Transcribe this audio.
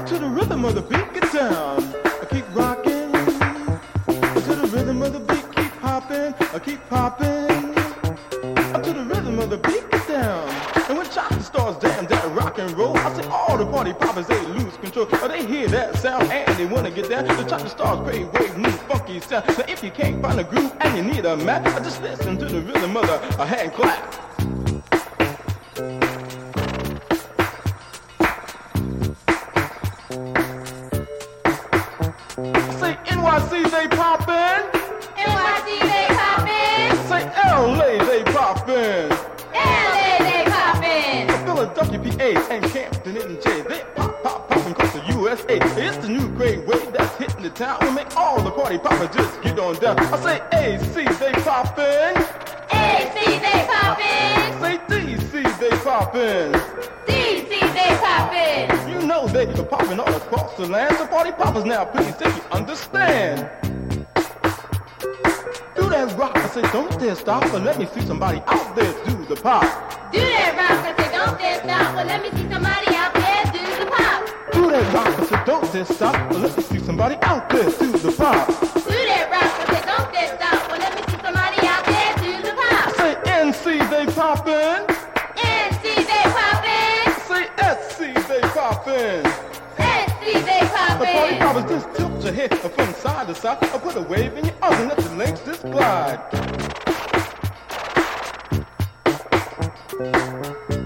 To the rhythm of the beat, get down. I keep rocking. To the rhythm of the beat, keep hopping. I keep popping. To the rhythm of the beat, get down. And when chocolate starts damn that rock and roll, I say all the party poppers, they lose control. Or they hear that sound and they wanna get down. The chocolate stars play wave, move, funky sound. Now if you can't find a groove and you need a map, just listen to the rhythm of the hand clap. Say NYC, they poppin'. NYC, they poppin'. Say LA, they poppin'. LA, they poppin'. Philadelphia, PA, and Campton, NJ, they poppin' across the USA. It's the new great wave that's hitting the town. We'll make all the party poppers just get on down. I say AC, they poppin'. AC, they poppin'. Say DC, they poppin'. DC, they poppin'. You know they are poppin' all across the land. So party poppers now, please, if you understand. Do that rock, I say don't dare stop, but let me see somebody out there do the pop. Do that rock, I say don't dare stop, but let me see somebody out there do the pop. Do that rock, I say don't dare stop, but let me see somebody out there do the pop. Do that rock, I say don't dare stop, but let me see somebody out there do the pop. Say NC, they poppin'. NC, they poppin'. Say SC, they poppin'. SC, they The party poppin'. poppers just tilt your head from side to side. I put a wave in your arms and let the legs just glide.